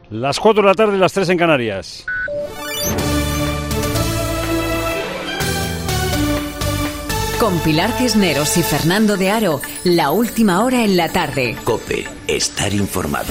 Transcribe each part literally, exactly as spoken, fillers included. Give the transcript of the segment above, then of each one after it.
Las cuatro de la tarde, las tres en Canarias. Con Pilar Cisneros y Fernando de Aro, la última hora en la tarde. COPE, estar informado.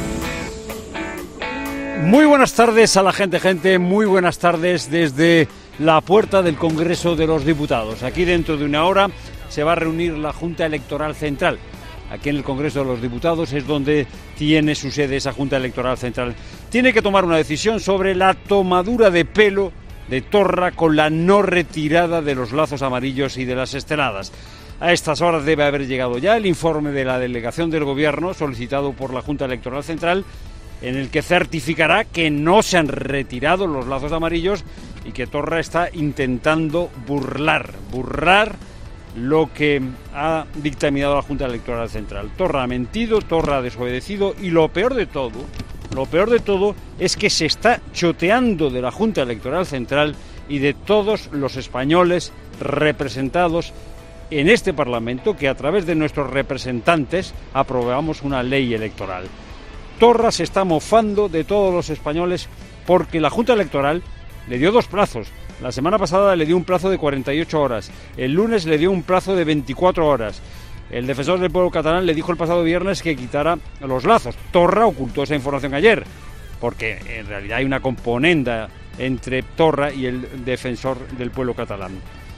Muy buenas tardes a la gente, gente, muy buenas tardes desde la puerta del Congreso de los Diputados. Aquí dentro de una hora se va a reunir la Junta Electoral Central. Aquí en el Congreso de los Diputados es donde tiene su sede esa Junta Electoral Central. Tiene que tomar una decisión sobre la tomadura de pelo de Torra con la no retirada de los lazos amarillos y de las esteladas. A estas horas debe haber llegado ya el informe de la delegación del Gobierno solicitado por la Junta Electoral Central, en el que certificará que no se han retirado los lazos amarillos y que Torra está intentando burlar, burlar lo que ha dictaminado la Junta Electoral Central. Torra ha mentido, Torra ha desobedecido y lo peor de todo, lo peor de todo es que se está choteando de la Junta Electoral Central y de todos los españoles representados en este Parlamento, que a través de nuestros representantes aprobamos una ley electoral. Torra se está mofando de todos los españoles porque la Junta Electoral le dio dos plazos. La semana pasada le dio un plazo de cuarenta y ocho horas, el lunes le dio un plazo de veinticuatro horas. El defensor del pueblo catalán le dijo el pasado viernes que quitara los lazos. Torra ocultó esa información ayer, porque en realidad hay una componenda entre Torra y el defensor del pueblo catalán.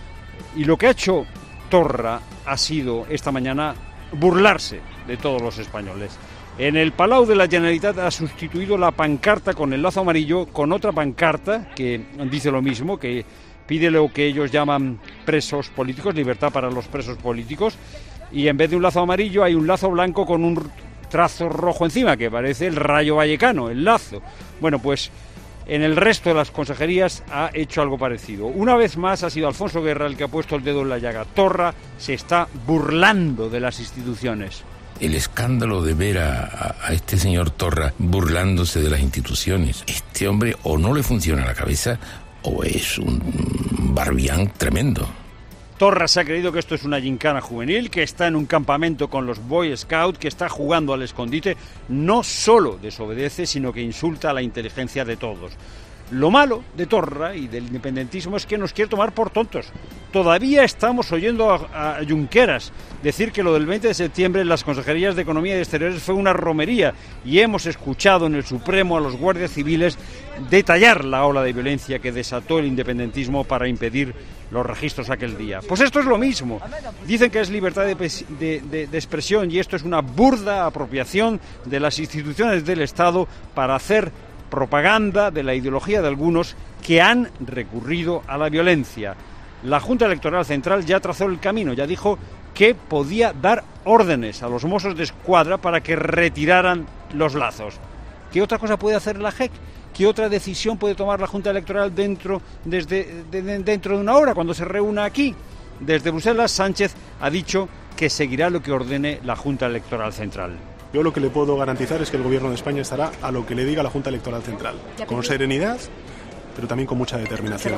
Y lo que ha hecho Torra ha sido esta mañana burlarse de todos los españoles. En el Palau de la Generalitat ha sustituido la pancarta con el lazo amarillo con otra pancarta que dice lo mismo, que pide lo que ellos llaman presos políticos, libertad para los presos políticos, y en vez de un lazo amarillo hay un lazo blanco con un trazo rojo encima, que parece el Rayo Vallecano, el lazo. Bueno, pues en el resto de las consejerías ha hecho algo parecido. Una vez más ha sido Alfonso Guerra el que ha puesto el dedo en la llaga. Torra se está burlando de las instituciones. El escándalo de ver a, a este señor Torra burlándose de las instituciones. Este hombre o no le funciona la cabeza o es un barbián tremendo. Torra se ha creído que esto es una gincana juvenil, que está en un campamento con los Boy Scouts, que está jugando al escondite. No solo desobedece, sino que insulta a la inteligencia de todos. Lo malo de Torra y del independentismo es que nos quiere tomar por tontos. Todavía estamos oyendo a, a Junqueras decir que lo del veinte de septiembre en las consejerías de Economía y Exteriores fue una romería, y hemos escuchado en el Supremo a los guardias civiles detallar la ola de violencia que desató el independentismo para impedir los registros aquel día. Pues esto es lo mismo. Dicen que es libertad de, de, de, de expresión, y esto es una burda apropiación de las instituciones del Estado para hacer propaganda de la ideología de algunos que han recurrido a la violencia. La Junta Electoral Central ya trazó el camino, ya dijo que podía dar órdenes a los Mossos de Escuadra para que retiraran los lazos. ¿Qué otra cosa puede hacer la J E C? ¿Qué otra decisión puede tomar la Junta Electoral dentro, desde, de, de, dentro de una hora, cuando se reúna aquí? Desde Bruselas, Sánchez ha dicho que seguirá lo que ordene la Junta Electoral Central. Yo lo que le puedo garantizar es que el Gobierno de España estará a lo que le diga la Junta Electoral Central, con serenidad, pero también con mucha determinación.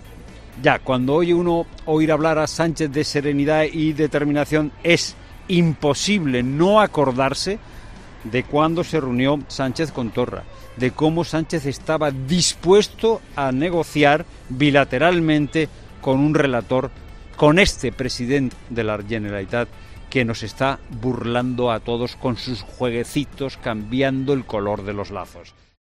Ya, cuando oye uno oír hablar a Sánchez de serenidad y determinación, es imposible no acordarse de cuando se reunió Sánchez con Torra, de cómo Sánchez estaba dispuesto a negociar bilateralmente con un relator, con este presidente de la Generalitat, que nos está burlando a todos con sus jueguecitos, cambiando el color de los lazos.